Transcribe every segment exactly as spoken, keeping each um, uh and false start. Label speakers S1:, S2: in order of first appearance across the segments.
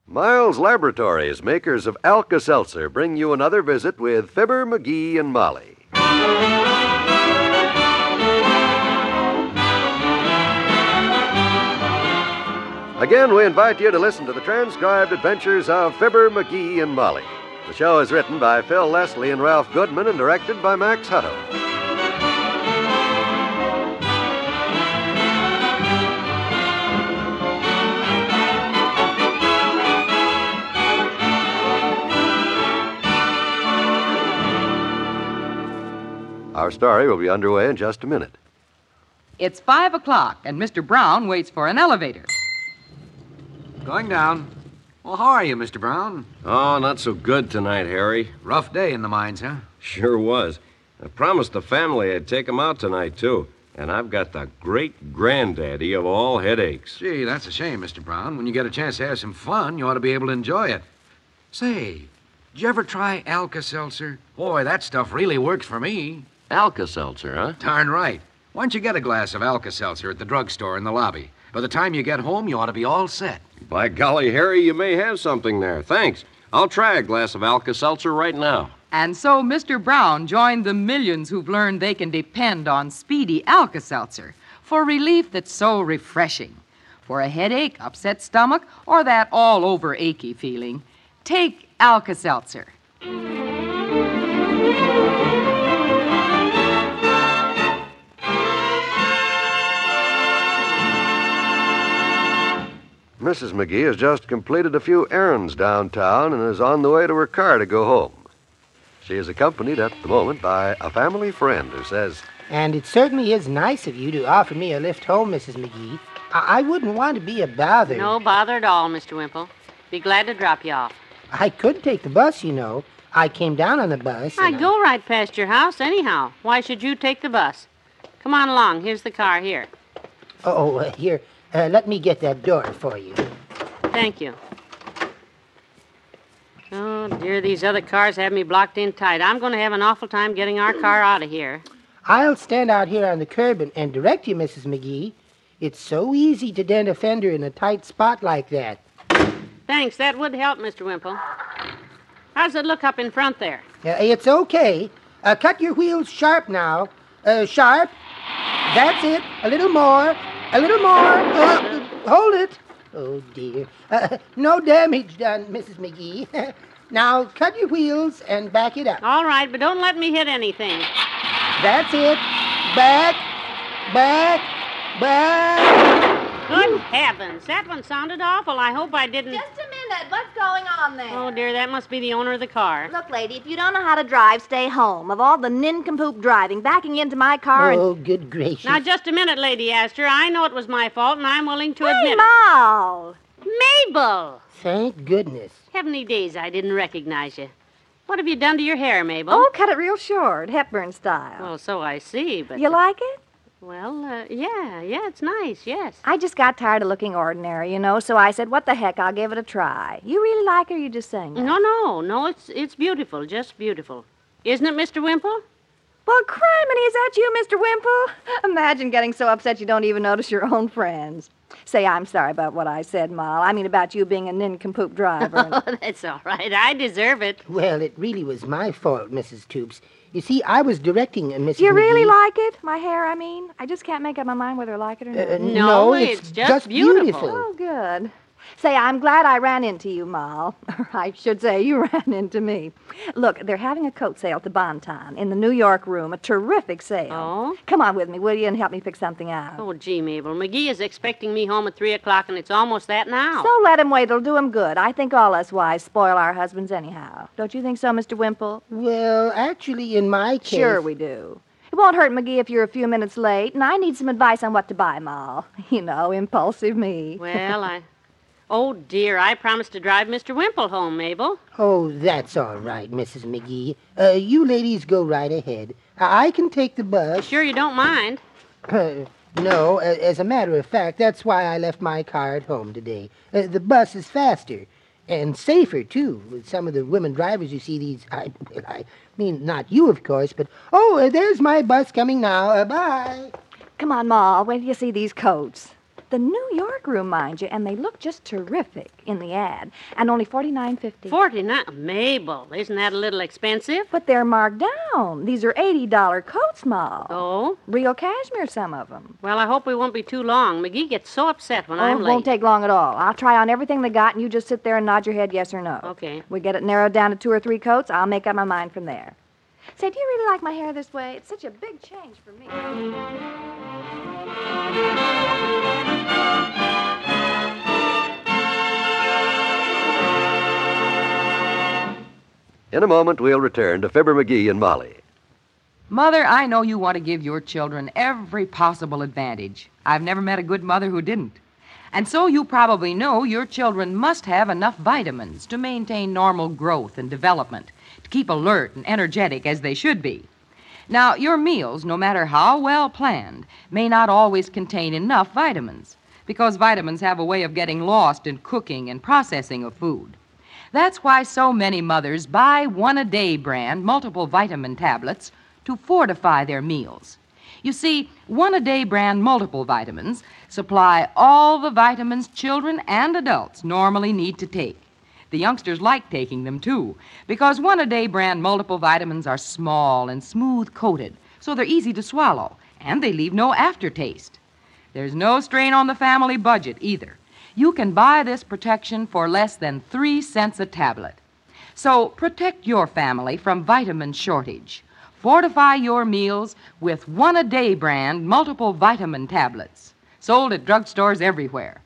S1: Miles Laboratories, makers of Alka-Seltzer, bring you another visit with Fibber, McGee, and Molly. Again, we invite you to listen to the transcribed adventures of Fibber, McGee, and Molly. The show is written by Phil Leslie and Ralph Goodman and directed by Max Hutto. Our story will be underway in just a minute.
S2: It's five o'clock, and Mister Brown waits for an elevator.
S3: Going down. Well, how are you, Mister Brown?
S4: Oh, not so good tonight, Harry.
S3: Rough day in the mines, huh?
S4: Sure was. I promised the family I'd take 'em out tonight, too. And I've got the great-granddaddy of all headaches.
S3: Gee, that's a shame, Mister Brown. When you get a chance to have some fun, you ought to be able to enjoy it. Say, did you ever try Alka-Seltzer? Boy, that stuff really works for me.
S4: Alka-Seltzer, huh?
S3: Darn right. Why don't you get a glass of Alka-Seltzer at the drugstore in the lobby? By the time you get home, you ought to be all set.
S4: By golly, Harry, you may have something there. Thanks. I'll try a glass of Alka-Seltzer right now.
S2: And so Mister Brown joined the millions who've learned they can depend on Speedy Alka-Seltzer for relief that's so refreshing. For a headache, upset stomach, or that all-over achy feeling, take Alka-Seltzer.
S1: Missus McGee has just completed a few errands downtown and is on the way to her car to go home. She is accompanied at the moment by a family friend who says,
S5: "And it certainly is nice of you to offer me a lift home, Missus McGee. I, I wouldn't want to be a bother."
S6: No bother at all, Mister Wimple. Be glad to drop you off.
S5: I could take the bus, you know. I came down on the bus.
S6: I
S5: and
S6: go right past your house anyhow. Why should you take the bus? Come on along. Here's the car here.
S5: Oh, uh, here. Uh, let me get that door for you.
S6: Thank you. Oh, dear, these other cars have me blocked in tight. I'm going to have an awful time getting our car out of here.
S5: I'll stand out here on the curb and, and direct you, Missus McGee. It's so easy to dent a fender in a tight spot like that.
S6: Thanks, that would help, Mister Wimple. How's it look up in front there?
S5: Uh, it's okay. Uh, cut your wheels sharp now. Uh, sharp. That's it. A little more. A little more. Uh, hold it. Oh, dear. Uh, no damage done, Missus McGee. Now, cut your wheels and back it up.
S6: All right, but don't let me hit anything.
S5: That's it. Back. Back. Back.
S6: Good heavens, that one sounded awful. I hope I didn't...
S7: Just a minute. What's going on there?
S6: Oh, dear, that must be the owner of the car.
S7: Look, lady, if you don't know how to drive, stay home. Of all the nincompoop driving, backing into my car and...
S5: Oh, good gracious.
S6: Now, just a minute, Lady Astor. I know it was my fault, and I'm willing to
S7: Hey,
S6: admit
S7: Mal!
S6: it. Mabel!
S5: Thank goodness.
S6: Heavenly days, I didn't recognize you. What have you done to your hair, Mabel?
S7: Oh, cut it real short, Hepburn style.
S6: Well, so I see, but...
S7: You like it?
S6: Well, uh, yeah, yeah, it's nice, yes.
S7: I just got tired of looking ordinary, you know, so I said, what the heck, I'll give it a try. You really like it, or you just saying that?
S6: No, no, no, it's it's beautiful, just beautiful. Isn't it, Mister Wimple?
S7: Well, criminy, is that you, Mister Wimple? Imagine getting so upset you don't even notice your own friends. Say, I'm sorry about what I said, Moll. I mean about you being a nincompoop driver. And...
S6: Oh, that's all right. I deserve it.
S5: Well, it really was my fault, Missus Toops. You see, I was directing uh, Missus
S7: Do you really
S5: McGee.
S7: like it? My hair, I mean? I just can't make up my mind whether I like it or not.
S5: Uh,
S6: No,
S5: no,
S6: it's
S5: it's,
S6: just
S5: beautiful.
S6: beautiful.
S7: Oh, good. Say, I'm glad I ran into you, Moll. Or I should say you ran into me. Look, they're having a coat sale at the Bonton in the New York room, a terrific sale.
S6: Oh?
S7: Come on with me, will you, and help me pick something out.
S6: Oh, gee, Mabel, McGee is expecting me home at three o'clock, and it's almost that now.
S7: So let him wait. It'll do him good. I think all us wives spoil our husbands anyhow. Don't you think so, Mister Wimple?
S5: Well, actually, in my case...
S7: Sure we do. It won't hurt McGee if you're a few minutes late, and I need some advice on what to buy, Moll. You know, impulsive me.
S6: Well, I... Oh, dear, I promised to drive Mister Wimple home, Mabel.
S5: Oh, that's all right, Missus McGee. Uh, you ladies go right ahead. I, I can take the bus.
S6: Sure you don't mind?
S5: Uh, no, uh, as a matter of fact, that's why I left my car at home today. Uh, the bus is faster and safer, too. With some of the women drivers, you see these... I, I mean, not you, of course, but... Oh, uh, there's my bus coming now. Uh, bye.
S7: Come on, Moll. Wait till you see these coats. The New York room, mind you, and they look just terrific in the ad. And only forty-nine fifty.
S6: Forty-nine. Mabel, isn't that a little expensive?
S7: But they're marked down. These are eighty dollar coats, Ma.
S6: Oh?
S7: Real cashmere, some of them.
S6: Well, I hope we won't be too long. McGee gets so upset when
S7: Oh,
S6: I'm
S7: it
S6: late.
S7: won't take long at all. I'll try on everything they got, and you just sit there and nod your head yes or no.
S6: Okay.
S7: We get it narrowed down to two or three coats, I'll make up my mind from there. Say, do you really like my hair this way? It's such a big change for me.
S1: In a moment, we'll return to Fibber McGee and Molly.
S2: Mother, I know you want to give your children every possible advantage. I've never met a good mother who didn't. And so you probably know your children must have enough vitamins to maintain normal growth and development, to keep alert and energetic as they should be. Now, your meals, no matter how well planned, may not always contain enough vitamins, because vitamins have a way of getting lost in cooking and processing of food. That's why so many mothers buy one-a-day brand multiple vitamin tablets to fortify their meals. You see, one-a-day brand multiple vitamins supply all the vitamins children and adults normally need to take. The youngsters like taking them, too, because one-a-day brand multiple vitamins are small and smooth-coated, so they're easy to swallow, and they leave no aftertaste. There's no strain on the family budget, either. You can buy this protection for less than three cents a tablet. So protect your family from vitamin shortage. Fortify your meals with one-a-day brand multiple vitamin tablets, sold at drugstores everywhere.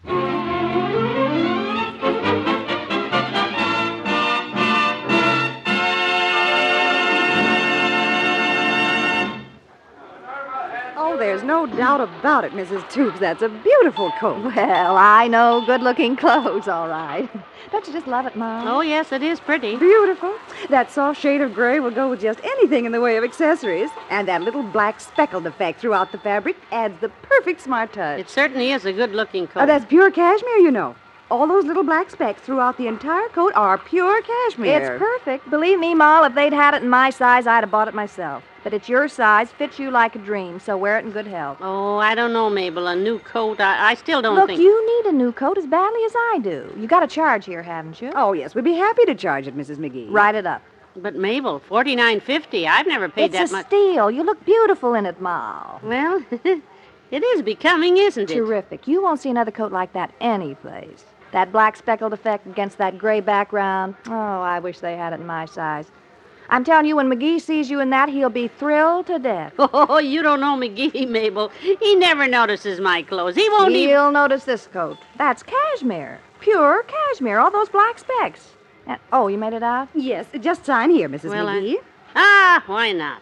S8: Oh, there's no doubt about it, Missus Tubes. That's a beautiful coat.
S7: Well, I know good-looking clothes, all right. Don't you just love it, Mom?
S6: Oh, yes, it is pretty.
S8: Beautiful. That soft shade of gray will go with just anything in the way of accessories. And that little black speckled effect throughout the fabric adds the perfect smart touch.
S6: It certainly is a good-looking coat.
S8: Oh, that's pure cashmere, you know. All those little black specks throughout the entire coat are pure cashmere.
S7: It's perfect. Believe me, Ma, if they'd had it in my size, I'd have bought it myself. But it's your size, fits you like a dream, so wear it in good health.
S6: Oh, I don't know, Mabel. A new coat, I, I still don't
S7: Look,
S6: think...
S7: you need a new coat as badly as I do. You got a charge here, haven't you?
S8: Oh, yes, we'd be happy to charge it, Missus McGee.
S7: Write it up.
S6: But, Mabel, forty-nine fifty. I've never paid
S7: it's
S6: that
S7: a
S6: much.
S7: steal. You look beautiful in it, Ma.
S6: Well, it is becoming, isn't it?
S7: Terrific. You won't see another coat like that anyplace. That black speckled effect against that gray background. Oh, I wish they had it in my size. I'm telling you, when McGee sees you in that, he'll be thrilled to death.
S6: Oh, you don't know McGee, Mabel. He never notices my clothes. He won't even...
S7: He'll notice this coat. That's cashmere. Pure cashmere. All those black specks. And, oh, you made it out?
S8: Yes, just sign here, Missus
S6: Well,
S8: McGee.
S6: I... Ah, why not?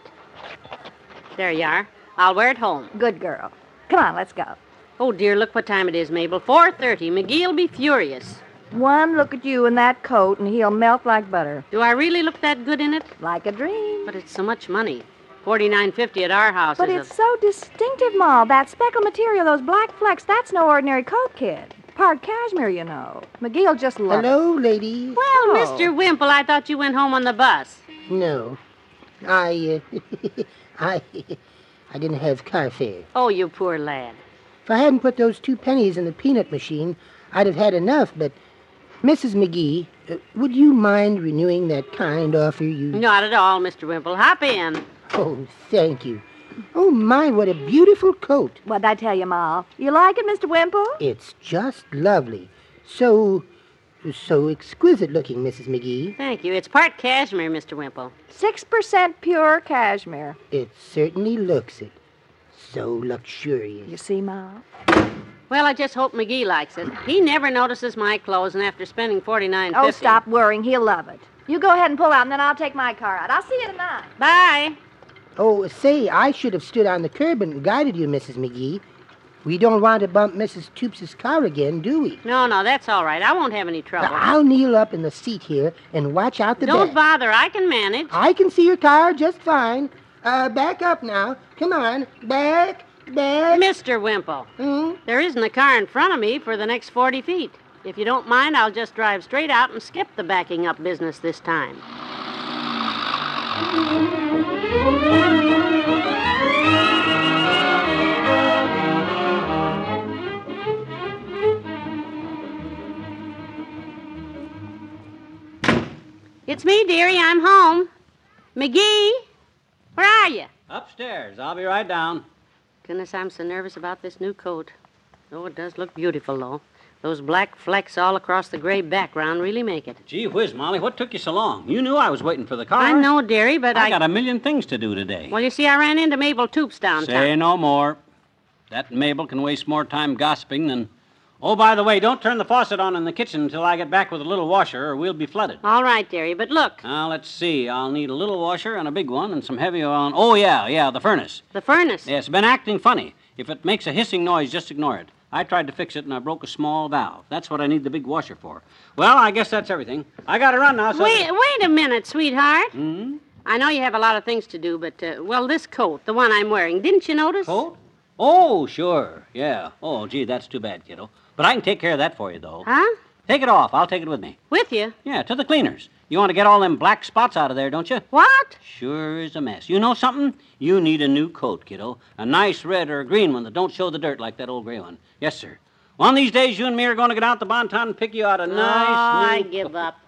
S6: There you are. I'll wear it home.
S7: Good girl. Come on, let's go.
S6: Oh, dear, look what time it is, Mabel. four thirty. McGee'll be furious.
S7: One look at you in that coat, and he'll melt like butter.
S6: Do I really look that good in it?
S7: Like a dream.
S6: But it's so much money. forty-nine fifty at our house
S7: But
S6: is
S7: it's so distinctive, Ma. That speckled material, those black flecks, that's no ordinary coat, kid. Part cashmere, you know. McGee'll just love it.
S5: Hello, lady.
S6: Well,
S7: Oh.
S6: Mister Wimple, I thought you went home on the bus.
S5: No. I, uh, I, I didn't have car fare.
S6: Oh, you poor lad.
S5: If I hadn't put those two pennies in the peanut machine, I'd have had enough, but Missus McGee, uh, would you mind renewing that kind offer you...
S6: Not at all, Mister Wimple. Hop in.
S5: Oh, thank you. Oh, my, what a beautiful coat.
S7: What'd I tell you, Ma? You like it, Mister Wimple?
S5: It's just lovely. So, so exquisite looking, Missus McGee.
S6: Thank you. It's part cashmere, Mister Wimple.
S7: Six percent pure cashmere.
S5: It certainly looks it. So luxurious.
S7: You see, Ma?
S6: Well, I just hope McGee likes it. He never notices my clothes, and after spending forty-nine fifty...
S7: Oh, stop worrying. He'll love it. You go ahead and pull out, and then I'll take my car out. I'll see you tonight.
S6: Bye.
S5: Oh, say, I should have stood on the curb and guided you, Missus McGee. We don't want to bump Missus Toops' car again, do we?
S6: No, no, that's all right. I won't have any trouble.
S5: Now, I'll kneel up in the seat here and watch out the
S6: Don't
S5: back.
S6: bother. I can manage.
S5: I can see your car just fine. Uh, back up now. Come on. Back, back.
S6: Mister Wimple,
S5: Hmm?
S6: there isn't a car in front of me for the next forty feet. If you don't mind, I'll just drive straight out and skip the backing up business this time. It's me, dearie. I'm home. McGee, where are you?
S9: Upstairs. I'll be right down.
S6: Goodness, I'm so nervous about this new coat. Oh, it does look beautiful, though. Those black flecks all across the gray background really make it.
S9: Gee whiz, Molly, what took you so long? You knew I was waiting for the car.
S6: I know, dearie, but I...
S9: I got a million things to do today.
S6: Well, you see, I ran into Mabel Toops downtown.
S9: Say no more. That Mabel can waste more time gossiping than... Oh, by the way, don't turn the faucet on in the kitchen until I get back with a little washer, or we'll be flooded.
S6: All right, dearie, but look.
S9: Now, let's see. I'll need a little washer and a big one and some heavy oil. Oh, yeah, yeah, the furnace.
S6: The furnace?
S9: Yeah, it's been acting funny. If it makes a hissing noise, just ignore it. I tried to fix it, and I broke a small valve. That's what I need the big washer for. Well, I guess that's everything. I got to run now, so...
S6: Wait, wait a minute, sweetheart.
S9: Hmm?
S6: I know you have a lot of things to do, but, uh, well, this coat, the one I'm wearing, didn't you notice?
S9: Coat? Oh, sure, yeah. Oh, gee, that's too bad, kiddo. But I can take care of that for you, though.
S6: Huh?
S9: Take it off. I'll take it with me.
S6: With you?
S9: Yeah, to the cleaners. You want to get all them black spots out of there, don't you?
S6: What?
S9: Sure is a mess. You know something? You need a new coat, kiddo. A nice red or a green one that don't show the dirt like that old gray one. Yes, sir. One of these days, you and me are going to get out the Bonton and pick you out a
S6: Oh,
S9: nice
S6: I
S9: new...
S6: give up.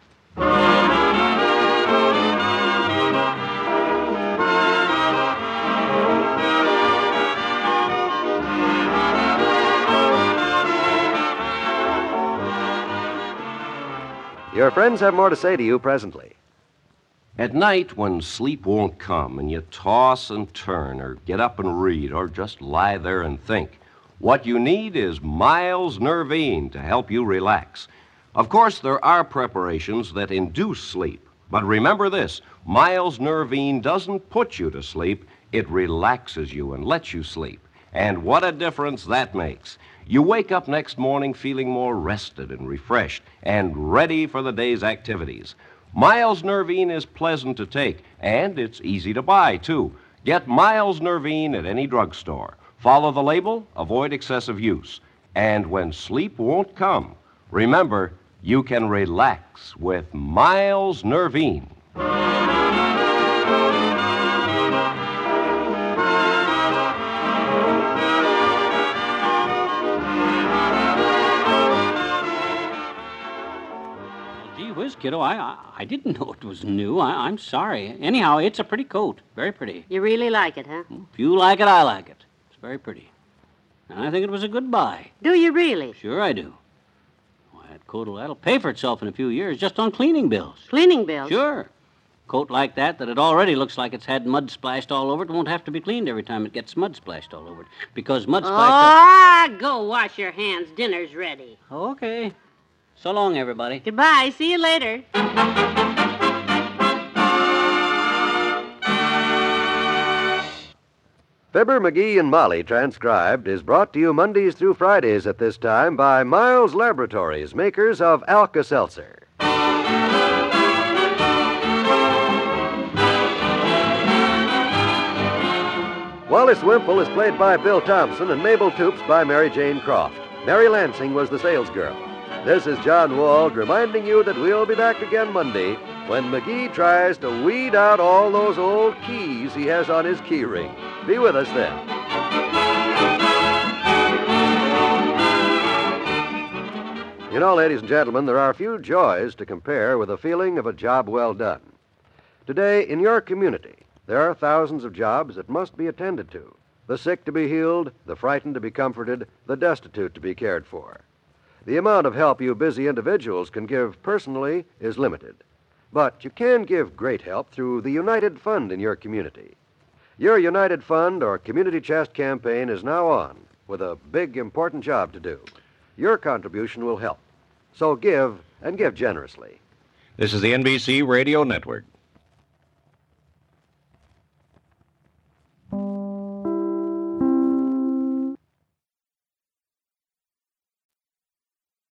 S1: Your friends have more to say to you presently.
S4: At night, when sleep won't come and you toss and turn or get up and read or just lie there and think, what you need is Miles Nervine to help you relax. Of course, there are preparations that induce sleep. But remember this, Miles Nervine doesn't put you to sleep. It relaxes you and lets you sleep. And what a difference that makes. You wake up next morning feeling more rested and refreshed and ready for the day's activities. Miles Nervine is pleasant to take, and it's easy to buy, too. Get Miles Nervine at any drugstore. Follow the label, avoid excessive use. And when sleep won't come, remember, you can relax with Miles Nervine.
S9: Kiddo, I, I I didn't know it was new. I, I'm sorry. Anyhow, it's a pretty coat. Very pretty.
S6: You really like it, huh?
S9: If you like it, I like it. It's very pretty. And I think it was a good buy.
S6: Do you really?
S9: Sure I do. Why, that coat will that'll pay for itself in a few years just on cleaning bills.
S6: Cleaning bills?
S9: Sure. Coat like that, that it already looks like it's had mud splashed all over it, won't have to be cleaned every time it gets mud splashed all over it. Because mud splashed...
S6: Ah, go wash your hands. Dinner's ready.
S9: Okay. So long, everybody.
S6: Goodbye. See you later.
S1: Fibber, McGee, and Molly Transcribed is brought to you Mondays through Fridays at this time by Miles Laboratories, makers of Alka-Seltzer. Wallace Wimple is played by Bill Thompson and Mabel Toops by Mary Jane Croft. Mary Lansing was the salesgirl. This is John Wald reminding you that we'll be back again Monday when McGee tries to weed out all those old keys he has on his key ring. Be with us then. You know, ladies and gentlemen, there are few joys to compare with the feeling of a job well done. Today, in your community, there are thousands of jobs that must be attended to. The sick to be healed, the frightened to be comforted, the destitute to be cared for. The amount of help you busy individuals can give personally is limited. But you can give great help through the United Fund in your community. Your United Fund or Community Chest campaign is now on with a big, important job to do. Your contribution will help. So give, and give generously.
S10: This is the N B C Radio Network.